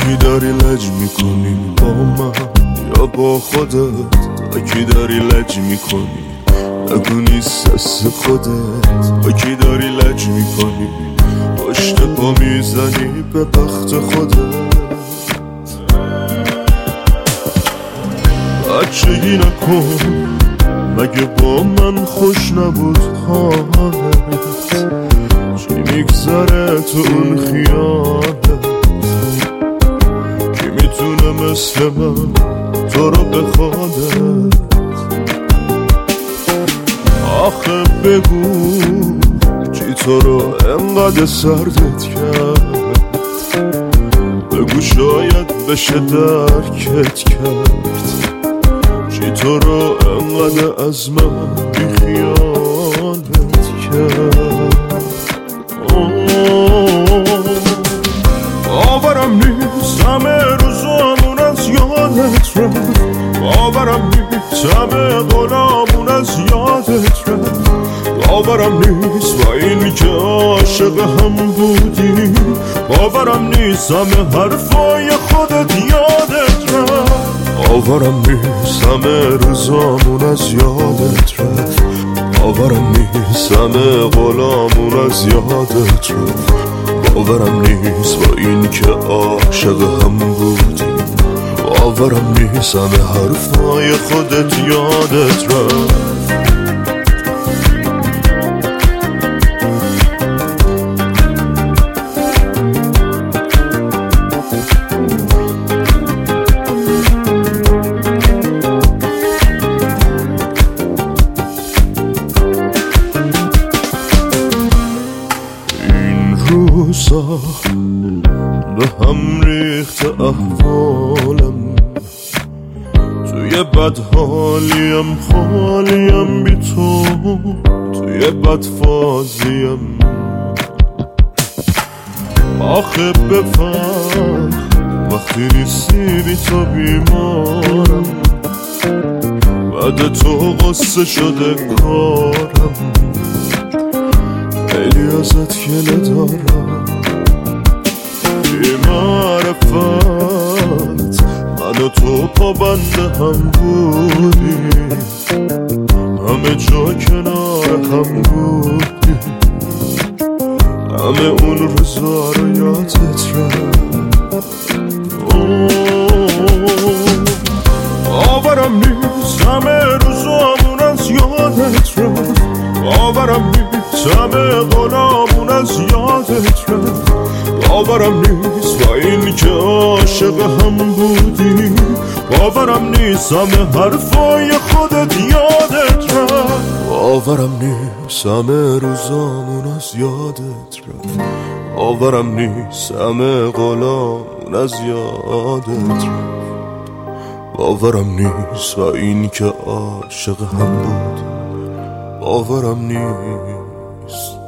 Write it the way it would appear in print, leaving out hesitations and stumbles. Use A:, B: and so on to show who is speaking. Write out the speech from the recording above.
A: کی داری لج میکنی با من یا با خودت؟ با کی داری لج میکنی؟ نگو نیست دست خودت. با کی داری لج میکنی؟ پشت پا میزنی به بخت خودت. بچگی نکن، مگه با من خوش نبود حالت؟ چی میگذره تو اون خیالت؟ کی میتونه مثل من تو رو بخوادت؟ آخه بگو چی تو رو انقدر سردت کرد؟ بگو شاید بشه درکت کرد. چی تو رو انقدر از من بیخیالت کرد؟ باورم نیست همه روزامون از یادت رفت. باورم نیست همه غلامون از یادت رفت. باورم نیست با این که عاشق هم بودیم. باورم نیست همه حرفای خودت یادت رفت. باورم نیست همه روزامون از یادت رفت. باورم نیست همه غلامون از یادت رفت. باورم نیست با این که عاشق هم بودیم. باورم نیست همه حرفای خودت یادت رفت. روزا به هم ریخت احوالم، توی بدحالیم خالیم بی تو، توی بدفازیم. آخه بفهم وقتی نیستی بی تو بیمارم. بعد تو غصه شده کارم، خیلی ازت گله دارم. بی معرفت من و تو پابند هم بودیم، همه جا کنار هم بودیم. همه اون روزا رو یادت رفت. باورم نیست همه روزامون از یادت رفت. باورم نیست همه غلامون از یادت رفت. باورم نیست با این که عاشق هم بودیم. باورم نیست همه حرفای خودت یادت رفت. باورم نیست همه روزامون از یادت رفت. باورم نیست همه غلامون از یادت رفت. باورم نیست با این که عاشق هم بود. باورم نیست.